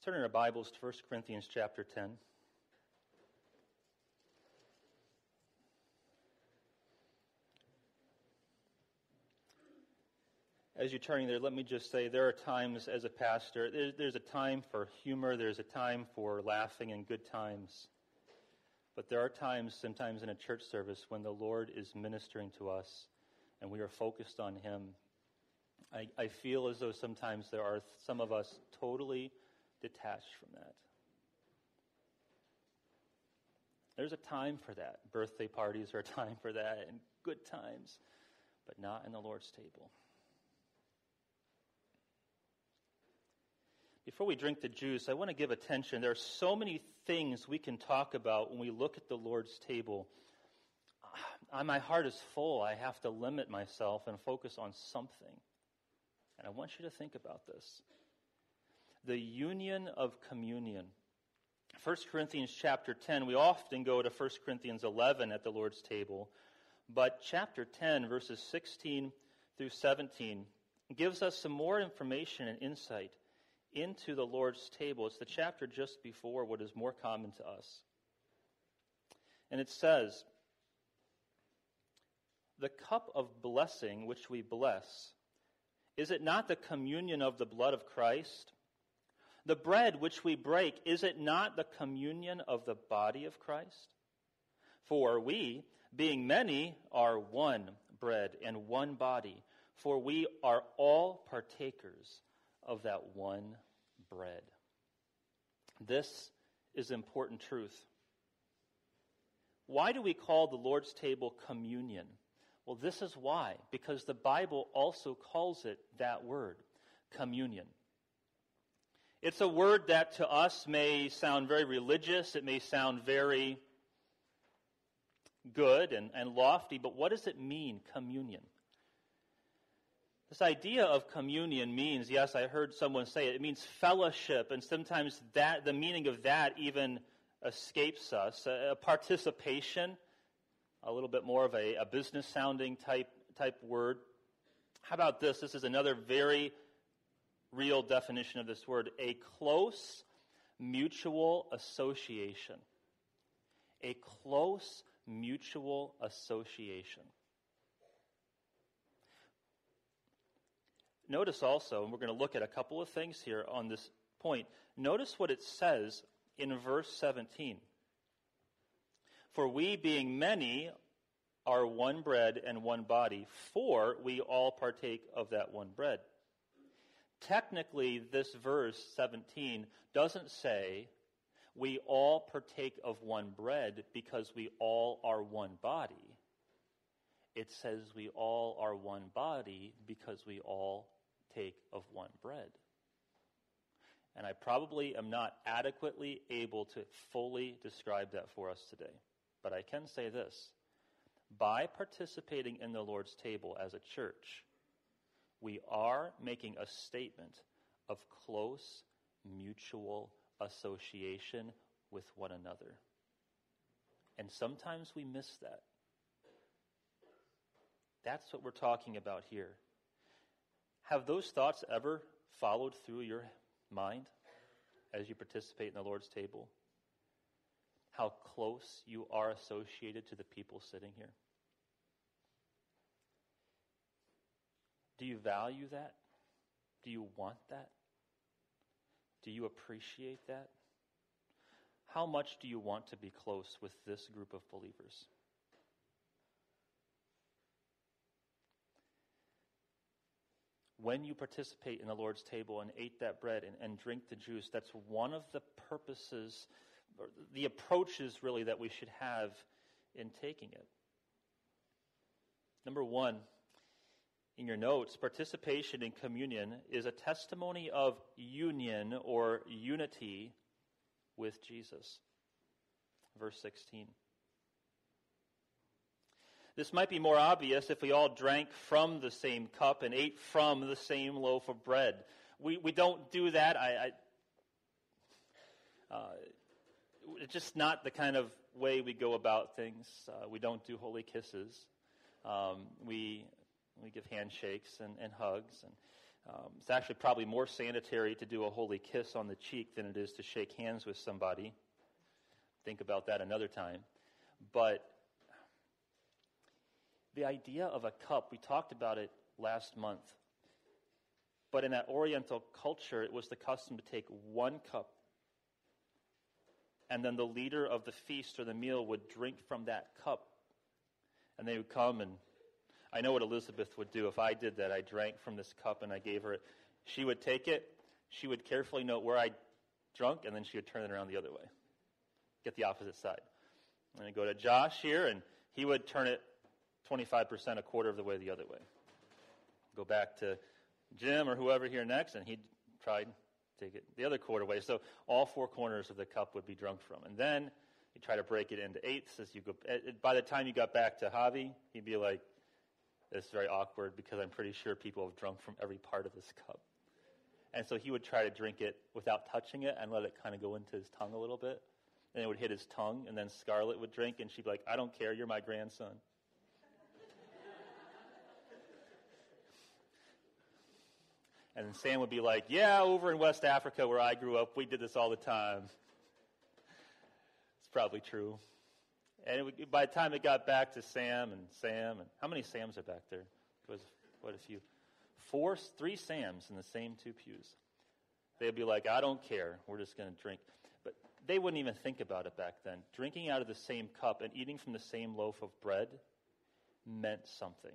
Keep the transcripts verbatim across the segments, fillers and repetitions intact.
Turn in our Bibles to First Corinthians chapter ten. As you're turning there, let me just say there are times as a pastor, there, there's a time for humor, there's a time for laughing and good times. But there are times, sometimes in a church service, when the Lord is ministering to us and we are focused on Him. I, I feel as though sometimes there are some of us totally detached from that. There's a time for that. Birthday parties are a time for that, and good times, but not in the Lord's table. Before we drink the juice, I want to give attention. There are so many things we can talk about when we look at the Lord's table. Uh, my heart is full. I have to limit myself and focus on something. And I want you to think about this. The union of communion. First Corinthians chapter ten, we often go to First Corinthians eleven at the Lord's table, but chapter ten, verses sixteen through seventeen, gives us some more information and insight into the Lord's table. It's the chapter just before what is more common to us. And it says, "The cup of blessing which we bless, is it not the communion of the blood of Christ? The bread which we break, is it not the communion of the body of Christ? For we, being many, are one bread and one body, for we are all partakers of that one bread." This is important truth. Why do we call the Lord's table communion? Well, this is why. Because the Bible also calls it that word, communion. It's a word that to us may sound very religious. It may sound very good and, and lofty. But what does it mean, communion? This idea of communion means, yes, I heard someone say it, it means fellowship. And sometimes that the meaning of that even escapes us. A, a participation, a little bit more of a, a business-sounding type, type word. How about this? This is another very real definition of this word, a close mutual association. A close mutual association. Notice also, and we're going to look at a couple of things here on this point, notice what it says in verse seventeen. "For we, being many, are one bread and one body, for we all partake of that one bread." Technically, this verse seventeen doesn't say we all partake of one bread because we all are one body. It says we all are one body because we all take of one bread. And I probably am not adequately able to fully describe that for us today. But I can say this. By participating in the Lord's table as a church, we are making a statement of close mutual association with one another. And sometimes we miss that. That's what we're talking about here. Have those thoughts ever followed through your mind as you participate in the Lord's table? How close you are associated to the people sitting here? Do you value that? Do you want that? Do you appreciate that? How much do you want to be close with this group of believers? When you participate in the Lord's table and ate that bread and, and drink the juice, that's one of the purposes, or the approaches really that we should have in taking it. Number one, in your notes, participation in communion is a testimony of union or unity with Jesus. Verse sixteen. This might be more obvious if we all drank from the same cup and ate from the same loaf of bread. We we don't do that. I, I uh, it's just not the kind of way we go about things. Uh, we don't do holy kisses. Um, we we give handshakes and, and hugs. And Um, it's actually probably more sanitary to do a holy kiss on the cheek than it is to shake hands with somebody. Think about that another time. But the idea of a cup, we talked about it last month. But in that Oriental culture, it was the custom to take one cup, and then the leader of the feast or the meal would drink from that cup. And they would come, and I know what Elizabeth would do. If I did that, I drank from this cup and I gave her it. She would take it, she would carefully note where I drunk, and then she would turn it around the other way. Get the opposite side. And I go to Josh here, and he would turn it twenty-five percent, a quarter of the way the other way. Go back to Jim or whoever here next, and he'd try and take it the other quarter way. So all four corners of the cup would be drunk from. And then you try to break it into eighths as you go. By the time you got back to Javi, he'd be like, "This is very awkward because I'm pretty sure people have drunk from every part of this cup." And so he would try to drink it without touching it and let it kind of go into his tongue a little bit. And it would hit his tongue, and then Scarlett would drink, and she'd be like, "I don't care, you're my grandson." And then Sam would be like, "Yeah, over in West Africa where I grew up, we did this all the time." It's probably true. And it would, by the time it got back to Sam and Sam, and how many Sams are back there? It was quite a few. Four, three Sams in the same two pews. They'd be like, "I don't care, we're just going to drink." But they wouldn't even think about it back then. Drinking out of the same cup and eating from the same loaf of bread meant something.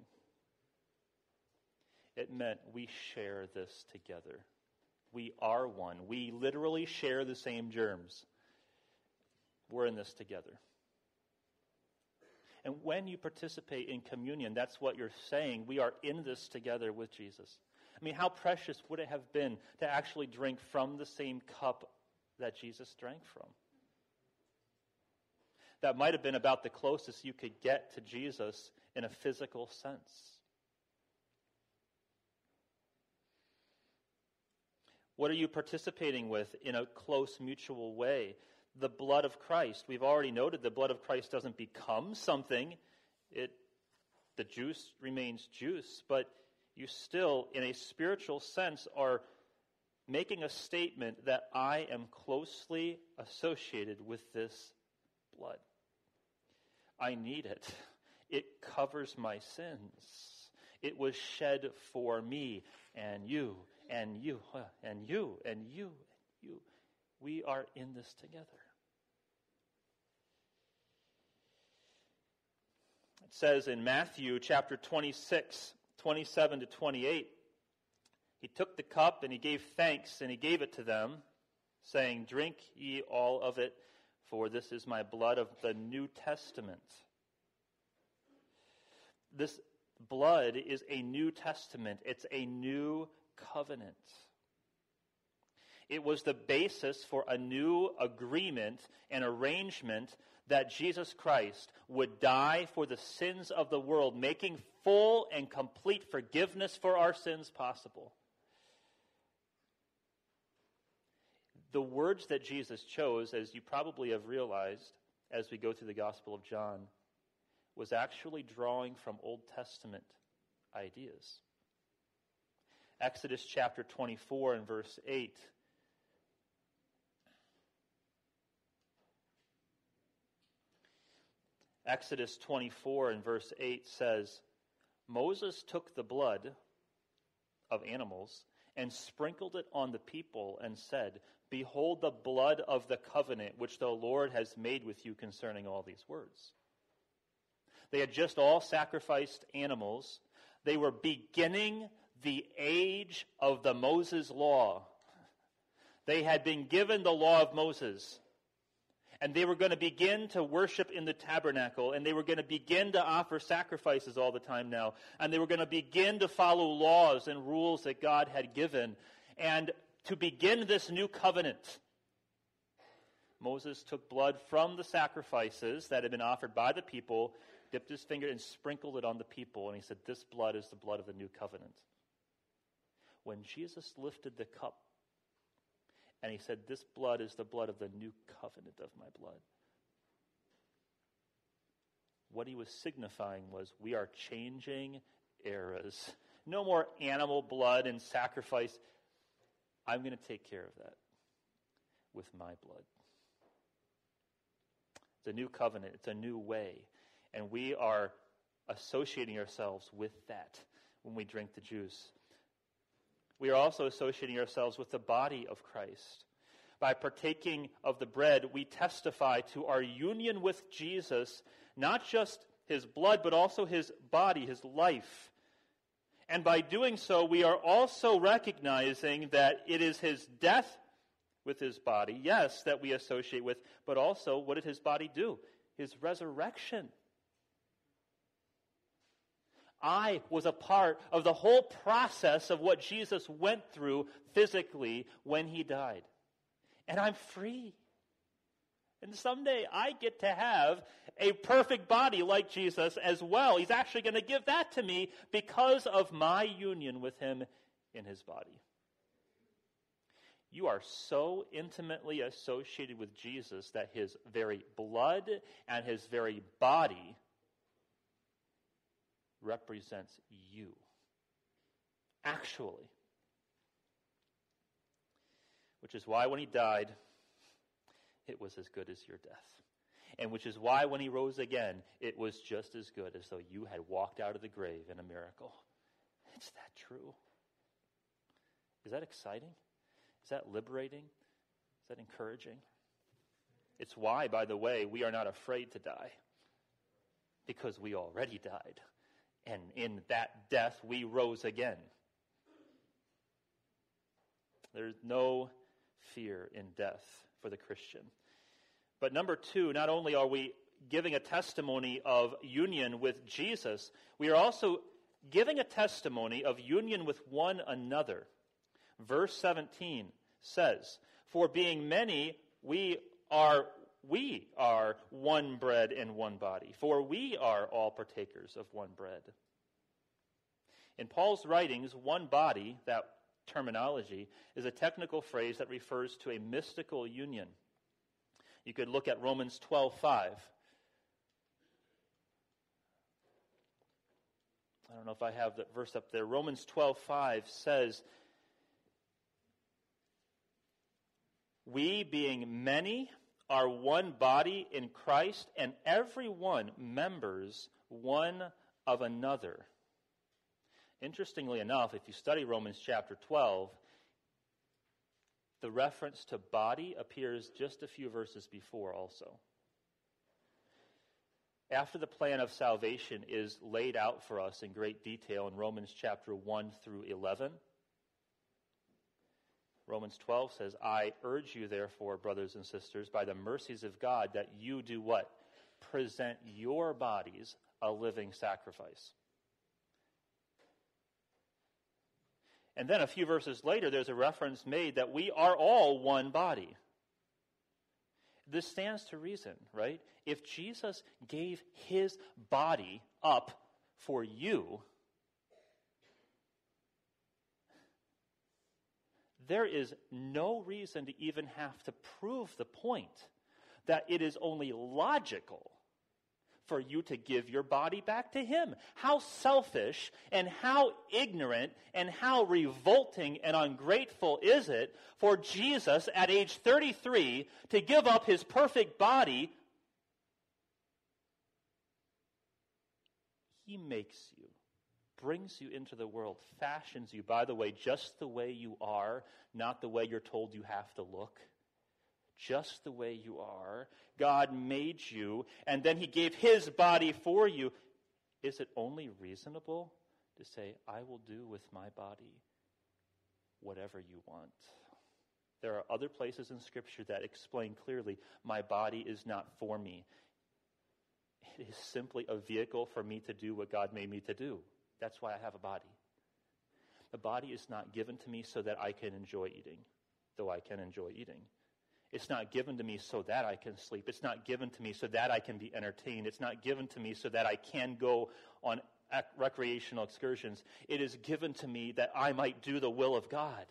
It meant we share this together. We are one. We literally share the same germs. We're in this together. And when you participate in communion, that's what you're saying. We are in this together with Jesus. I mean, how precious would it have been to actually drink from the same cup that Jesus drank from? That might have been about the closest you could get to Jesus in a physical sense. What are you participating with in a close mutual way? The blood of Christ. We've already noted the blood of Christ doesn't become something. It, the juice remains juice, but you still, in a spiritual sense, are making a statement that I am closely associated with this blood. I need it. It covers my sins. It was shed for me and you and you and you and you and you. We are in this together. It says in Matthew chapter twenty-six, twenty-seven to twenty-eight, he took the cup and he gave thanks and he gave it to them, saying, "Drink ye all of it, for this is my blood of the New Testament." This blood is a New Testament. It's a new covenant. It was the basis for a new agreement and arrangement that Jesus Christ would die for the sins of the world, making full and complete forgiveness for our sins possible. The words that Jesus chose, as you probably have realized as we go through the Gospel of John, was actually drawing from Old Testament ideas. Exodus chapter twenty-four and verse eight. Exodus twenty-four and verse eight says, "Moses took the blood of animals and sprinkled it on the people and said, 'Behold the blood of the covenant which the Lord has made with you concerning all these words.'" They had just all sacrificed animals. They were beginning the age of the Moses law. They had been given the law of Moses. And they were going to begin to worship in the tabernacle. And they were going to begin to offer sacrifices all the time now. And they were going to begin to follow laws and rules that God had given. And to begin this new covenant, Moses took blood from the sacrifices that had been offered by the people, dipped his finger and sprinkled it on the people. And he said, "This blood is the blood of the new covenant." When Jesus lifted the cup, and he said, "This blood is the blood of the new covenant of my blood," what he was signifying was we are changing eras. No more animal blood and sacrifice. I'm going to take care of that with my blood. It's a new covenant. It's a new way. And we are associating ourselves with that when we drink the juice. We are also associating ourselves with the body of Christ. By partaking of the bread, we testify to our union with Jesus, not just his blood, but also his body, his life. And by doing so, we are also recognizing that it is his death with his body, yes, that we associate with, but also what did his body do? His resurrection. I was a part of the whole process of what Jesus went through physically when he died. And I'm free. And someday I get to have a perfect body like Jesus as well. He's actually going to give that to me because of my union with him in his body. You are so intimately associated with Jesus that his very blood and his very body represents you. Actually. Which is why when he died, it was as good as your death. And which is why when he rose again, it was just as good as though you had walked out of the grave in a miracle. Is that true? Is that exciting? Is that liberating? Is that encouraging? It's why, by the way, we are not afraid to die. Because we already died. And in that death, we rose again. There's no fear in death for the Christian. But number two, not only are we giving a testimony of union with Jesus, we are also giving a testimony of union with one another. Verse seventeen says, "For being many, we are we are one bread and one body, for we are all partakers of one bread." In Paul's writings, one body, that terminology, is a technical phrase that refers to a mystical union. You could look at Romans twelve five. I don't know if I have the verse up there. Romans twelve five says, "We, being many, are one body in Christ, and every one members one of another." Interestingly enough, if you study Romans chapter twelve, the reference to body appears just a few verses before also. After the plan of salvation is laid out for us in great detail in Romans chapter one through eleven, Romans twelve says, "I urge you, therefore, brothers and sisters, by the mercies of God, that you do what? Present your bodies a living sacrifice." And then a few verses later, there's a reference made that we are all one body. This stands to reason, right? If Jesus gave his body up for you, there is no reason to even have to prove the point that it is only logical for you to give your body back to him. How selfish and how ignorant and how revolting and ungrateful is it for Jesus at age thirty-three to give up his perfect body? He makes you, brings you into the world, fashions you, by the way, just the way you are, not the way you're told you have to look. Just the way you are. God made you, and then he gave his body for you. Is it only reasonable to say, "I will do with my body whatever you want"? There are other places in Scripture that explain clearly, my body is not for me. It is simply a vehicle for me to do what God made me to do. That's why I have a body. The body is not given to me so that I can enjoy eating, though I can enjoy eating. It's not given to me so that I can sleep. It's not given to me so that I can be entertained. It's not given to me so that I can go on recreational excursions. It is given to me that I might do the will of God.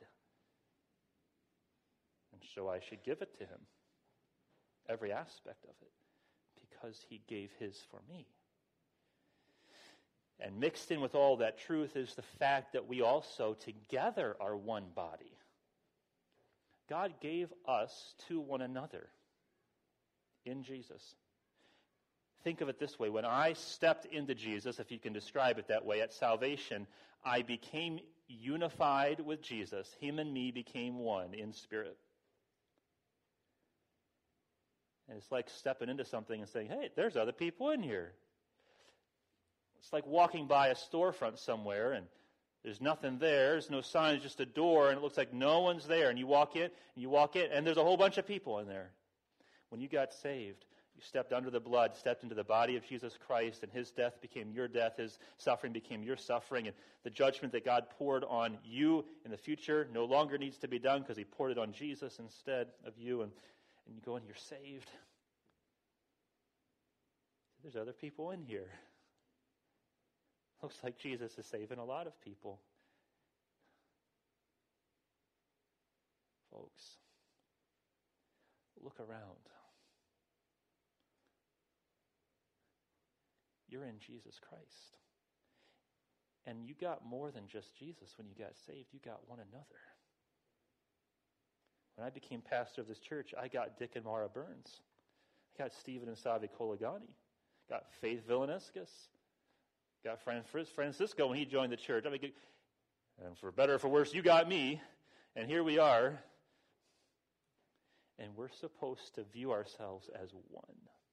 And so I should give it to him, every aspect of it, because he gave his for me. And mixed in with all that truth is the fact that we also together are one body. God gave us to one another in Jesus. Think of it this way. When I stepped into Jesus, if you can describe it that way, at salvation, I became unified with Jesus. Him and me became one in spirit. And it's like stepping into something and saying, hey, there's other people in here. It's like walking by a storefront somewhere and there's nothing there. There's no sign. It's just a door and it looks like no one's there. And you walk in and you walk in and there's a whole bunch of people in there. When you got saved, you stepped under the blood, stepped into the body of Jesus Christ, and his death became your death, his suffering became your suffering, and the judgment that God poured on you in the future no longer needs to be done because he poured it on Jesus instead of you, and, and you go and you're saved. There's other people in here. Looks like Jesus is saving a lot of people. Folks, look around. You're in Jesus Christ. And you got more than just Jesus when you got saved. You got one another. When I became pastor of this church, I got Dick and Mara Burns. I got Stephen and Savi Colagani. Got Faith Villaniscus. Got Francisco when he joined the church. I mean, and for better or for worse, you got me. And here we are. And we're supposed to view ourselves as one.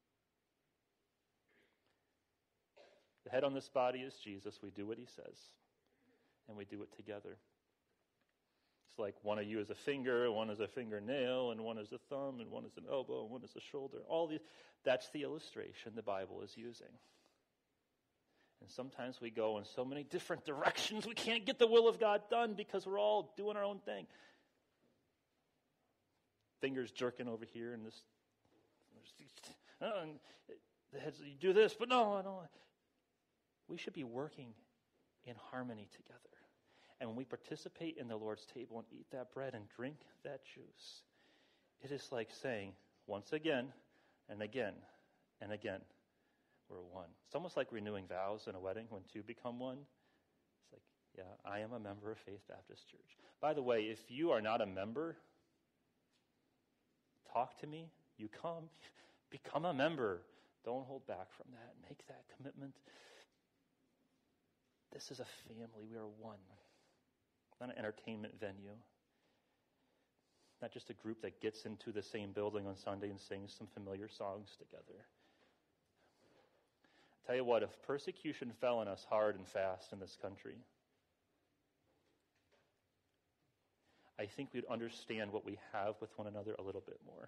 The head on this body is Jesus. We do what he says. And we do it together. It's like one of you is a finger, one is a fingernail, and one is a thumb, and one is an elbow, and one is a shoulder. All these, that's the illustration the Bible is using. And sometimes we go in so many different directions, we can't get the will of God done because we're all doing our own thing. Fingers jerking over here, and this, and the heads, you do this, but no, I don't. We should be working in harmony together. And when we participate in the Lord's table and eat that bread and drink that juice, it is like saying, once again and again and again, we're one. It's almost like renewing vows in a wedding when two become one. It's like, yeah, I am a member of Faith Baptist Church. By the way, if you are not a member, talk to me. You come, become a member. Don't hold back from that. Make that commitment. This is a family. We are one. Not an entertainment venue. Not just a group that gets into the same building on Sunday and sings some familiar songs together. I tell you what, if persecution fell on us hard and fast in this country, I think we'd understand what we have with one another a little bit more.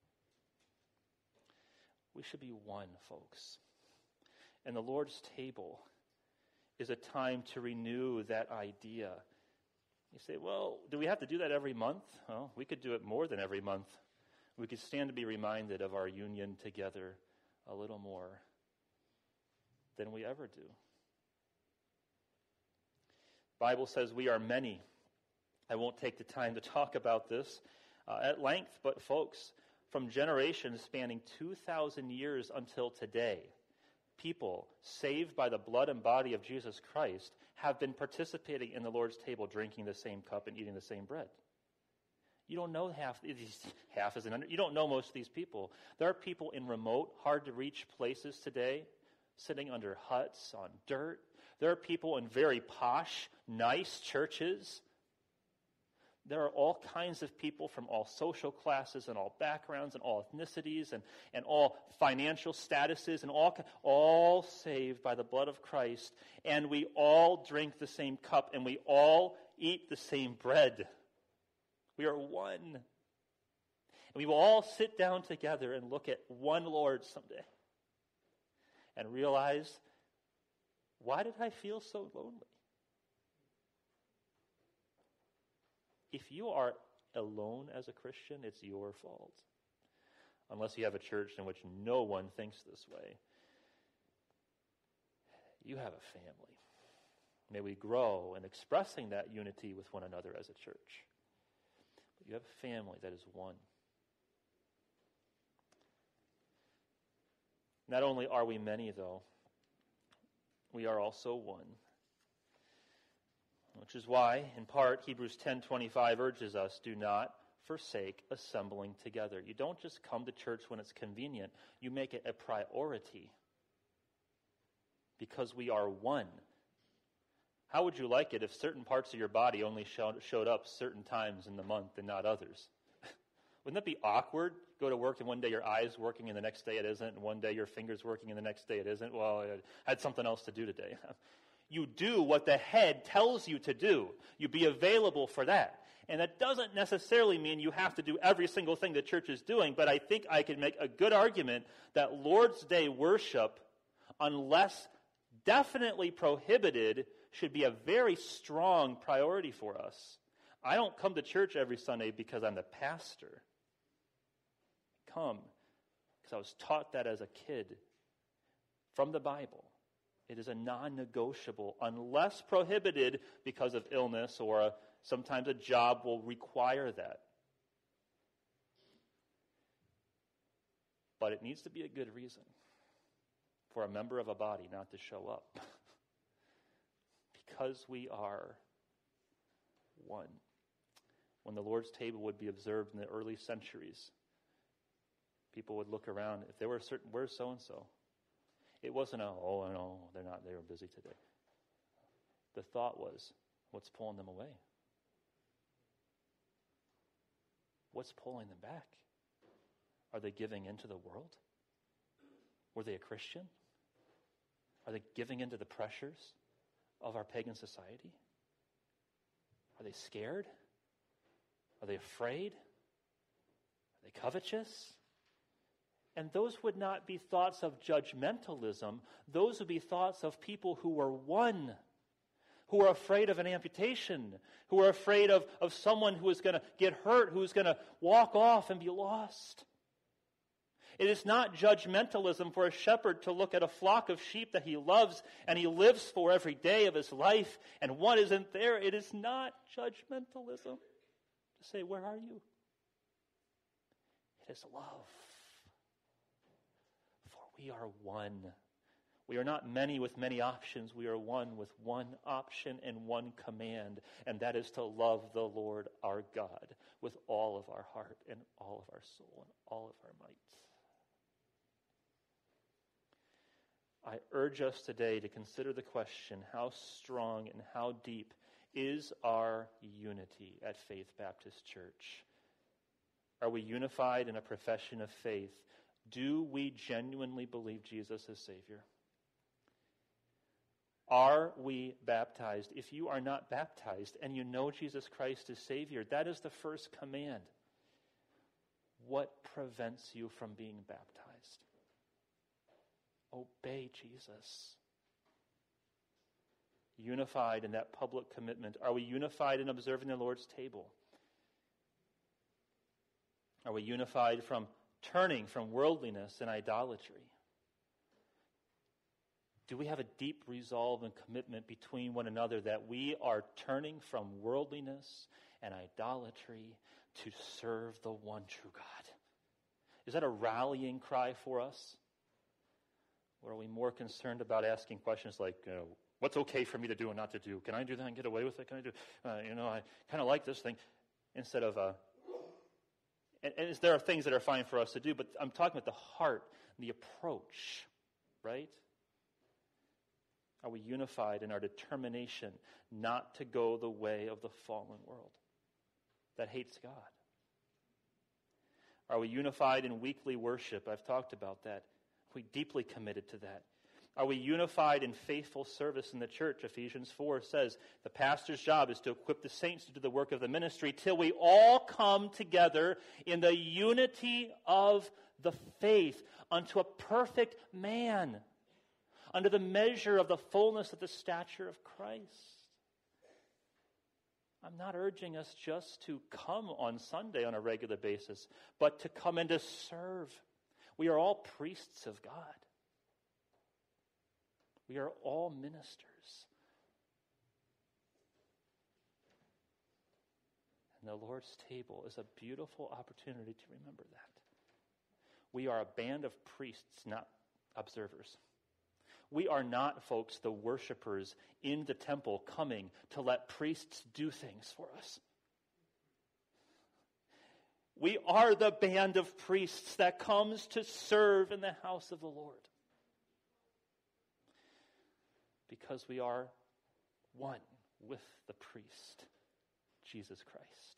We should be one, folks. And the Lord's table is a time to renew that idea. You say, well, do we have to do that every month? Well, we could do it more than every month. We could stand to be reminded of our union together a little more than we ever do. The Bible says we are many. I won't take the time to talk about this uh, at length, but folks, from generations spanning two thousand years until today, people saved by the blood and body of Jesus Christ have been participating in the Lord's table, drinking the same cup and eating the same bread. You don't know half these, half is an under, you don't know most of these people. There are people in remote, hard to reach places today, sitting under huts on dirt. There are people in very posh, nice churches. There are all kinds of people from all social classes and all backgrounds and all ethnicities and, and all financial statuses and all, all saved by the blood of Christ. And we all drink the same cup and we all eat the same bread. We are one. And we will all sit down together and look at one Lord someday and realize, why did I feel so lonely? If you are alone as a Christian, it's your fault. Unless you have a church in which no one thinks this way. You have a family. May we grow in expressing that unity with one another as a church. But you have a family that is one. Not only are we many, though, we are also one. Which is why, in part, Hebrews ten twenty-five urges us, do not forsake assembling together. You don't just come to church when it's convenient. You make it a priority. Because we are one. How would you like it if certain parts of your body only showed, showed up certain times in the month and not others? Wouldn't that be awkward? Go to work and one day your eye's working and the next day it isn't, and one day your finger's working and the next day it isn't. Well, I had something else to do today. You do what the head tells you to do. You be available for that. And that doesn't necessarily mean you have to do every single thing the church is doing, but I think I can make a good argument that Lord's Day worship, unless definitely prohibited, should be a very strong priority for us. I don't come to church every Sunday because I'm the pastor. I come because I was taught that as a kid from the Bible. It is a non-negotiable, unless prohibited because of illness or a, sometimes a job will require that. But it needs to be a good reason for a member of a body not to show up. Because we are one. When the Lord's table would be observed in the early centuries, people would look around. If there were a certain, where's so-and-so? It wasn't a, oh, no, they're not, they were busy today. The thought was, what's pulling them away? What's pulling them back? Are they giving into the world? Were they a Christian? Are they giving into the pressures of our pagan society? Are they scared? Are they afraid? Are they covetous? And those would not be thoughts of judgmentalism. Those would be thoughts of people who are one, who are afraid of an amputation, who are afraid of, of someone who is going to get hurt, who is going to walk off and be lost. It is not judgmentalism for a shepherd to look at a flock of sheep that he loves and he lives for every day of his life, and one isn't there. It is not judgmentalism to say, where are you? It is love. We are one. We are not many with many options. We are one with one option and one command, and that is to love the Lord our God with all of our heart and all of our soul and all of our might. I urge us today to consider the question, how strong and how deep is our unity at Faith Baptist Church? Are we unified in a profession of faith? Do we genuinely believe Jesus is Savior? Are we baptized? If you are not baptized and you know Jesus Christ is Savior, that is the first command. What prevents you from being baptized? Obey Jesus. Unified in that public commitment. Are we unified in observing the Lord's table? Are we unified from turning from worldliness and idolatry? Do we have a deep resolve and commitment between one another that we are turning from worldliness and idolatry to serve the one true God? Is that a rallying cry for us? Or are we more concerned about asking questions like, you know, what's okay for me to do and not to do? Can I do that and get away with it? Can I do, uh, you know, I kind of like this thing. Instead of, uh, and, and there are things that are fine for us to do, but I'm talking about the heart, the approach, right? Are we unified in our determination not to go the way of the fallen world that hates God? Are we unified in weekly worship? I've talked about that. Are we deeply committed to that? Are we unified in faithful service in the church? Ephesians four says the pastor's job is to equip the saints to do the work of the ministry till we all come together in the unity of the faith unto a perfect man, under the measure of the fullness of the stature of Christ. I'm not urging us just to come on Sunday on a regular basis, but to come and to serve. We are all priests of God. We are all ministers. And the Lord's table is a beautiful opportunity to remember that. We are a band of priests, not observers. We are not, folks, the worshipers in the temple coming to let priests do things for us. We are the band of priests that comes to serve in the house of the Lord. Because we are one with the priest, Jesus Christ.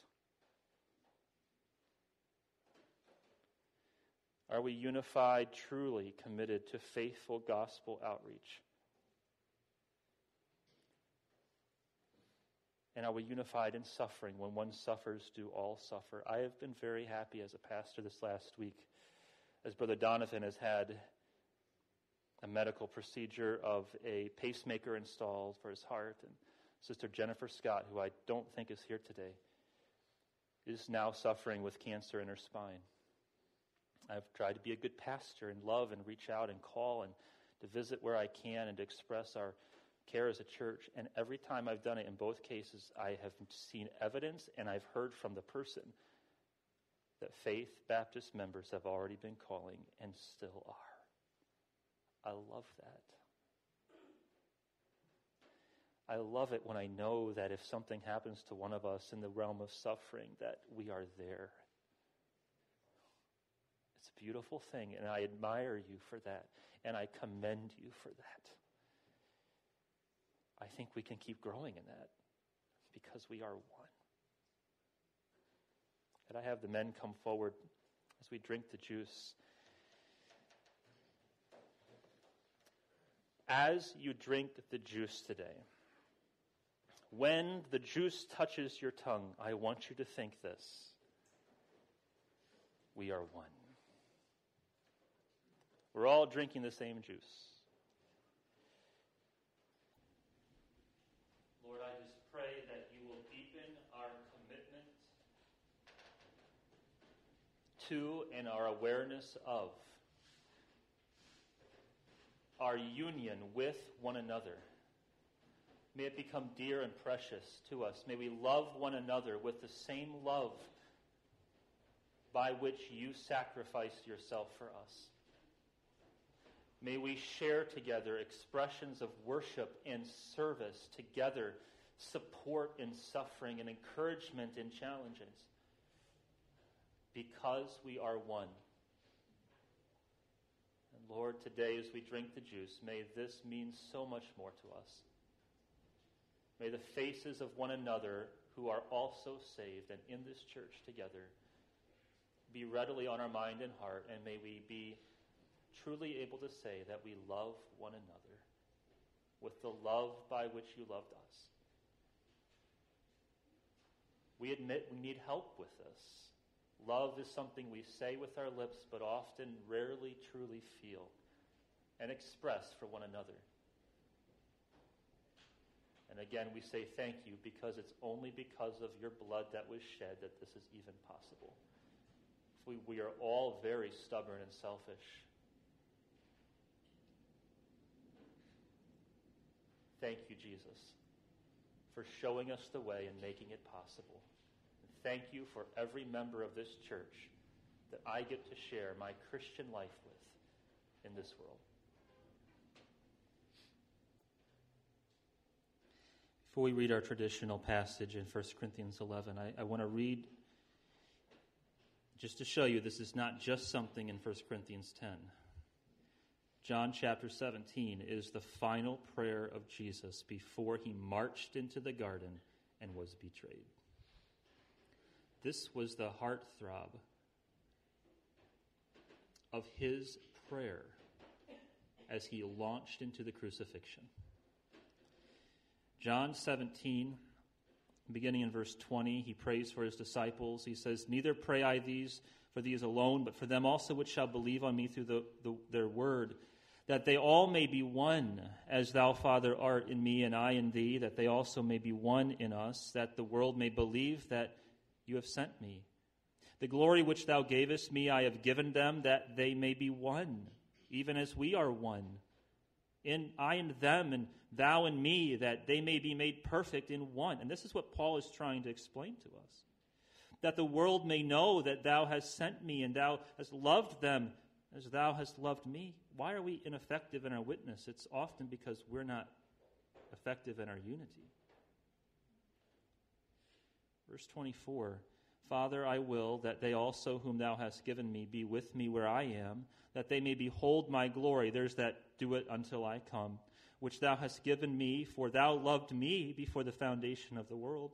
Are we unified, truly committed to faithful gospel outreach? And are we unified in suffering? When one suffers, do all suffer? I have been very happy as a pastor this last week, as Brother Donovan has had a medical procedure of a pacemaker installed for his heart. And Sister Jennifer Scott, who I don't think is here today, is now suffering with cancer in her spine. I've tried to be a good pastor and love and reach out and call and to visit where I can and to express our care as a church. And every time I've done it in both cases, I have seen evidence and I've heard from the person that Faith Baptist members have already been calling and still are. I love that. I love it when I know that if something happens to one of us in the realm of suffering, that we are there. It's a beautiful thing, and I admire you for that, and I commend you for that. I think we can keep growing in that because we are one. And I have the men come forward as we drink the juice. As you drink the juice today, when the juice touches your tongue, I want you to think this. We are one. We're all drinking the same juice. Lord, I just pray that you will deepen our commitment to and our awareness of our union with one another. May it become dear and precious to us. May we love one another with the same love by which you sacrificed yourself for us. May we share together expressions of worship and service together, support in suffering and encouragement in challenges, because we are one. And Lord, today as we drink the juice, may this mean so much more to us. May the faces of one another who are also saved and in this church together be readily on our mind and heart, and may we be truly able to say that we love one another with the love by which you loved us. We admit we need help with this. Love is something we say with our lips, but often rarely truly feel and express for one another. And again, we say thank you because it's only because of your blood that was shed that this is even possible. We, we are all very stubborn and selfish. Thank you, Jesus, for showing us the way and making it possible. And thank you for every member of this church that I get to share my Christian life with in this world. Before we read our traditional passage in First Corinthians eleven, I, I want to read, just to show you this is not just something in First Corinthians ten. John chapter seventeen is the final prayer of Jesus before he marched into the garden and was betrayed. This was the heartthrob of his prayer as he launched into the crucifixion. John seventeen, beginning in verse twenty, he prays for his disciples. He says, "Neither pray I these for these alone, but for them also which shall believe on me through the, the, their word, that they all may be one, as thou, Father, art in me and I in thee, that they also may be one in us, that the world may believe that you have sent me. The glory which thou gavest me I have given them, that they may be one, even as we are one. In I and them, and thou and me, that they may be made perfect in one." And this is what Paul is trying to explain to us. "That the world may know that thou hast sent me, and thou hast loved them as thou hast loved me. Why are we ineffective in our witness? It's often because we're not effective in our unity. Verse twenty-four, Father, I will that they also whom thou hast given me be with me where I am, that they may behold my glory. There's that do it until I come, which thou hast given me, for thou loved me before the foundation of the world.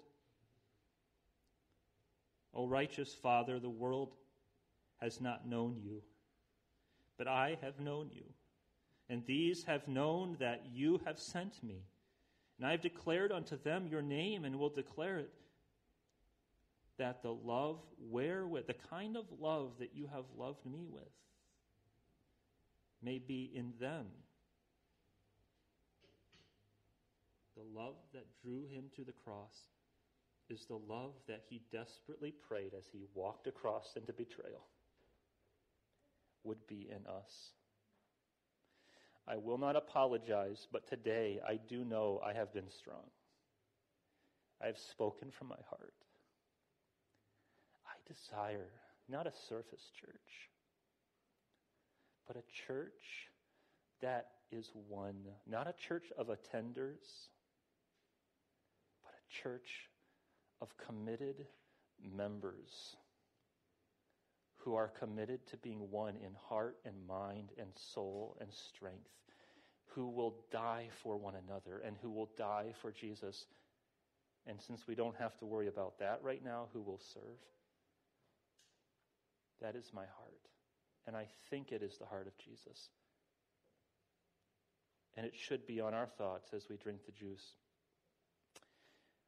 O righteous Father, the world has not known you, but I have known you, and these have known that you have sent me. And I have declared unto them your name, and will declare it, that the love wherewith, the kind of love that you have loved me with, may be in them. The love that drew him to the cross is the love that he desperately prayed as he walked across into betrayal would be in us. I will not apologize, but today I do know I have been strong. I have spoken from my heart. I desire not a surface church, but a church that is one, not a church of attenders, but a church of committed members who are committed to being one in heart and mind and soul and strength, who will die for one another and who will die for Jesus. And since we don't have to worry about that right now, who will serve? That is my heart. And I think it is the heart of Jesus. And it should be on our thoughts as we drink the juice.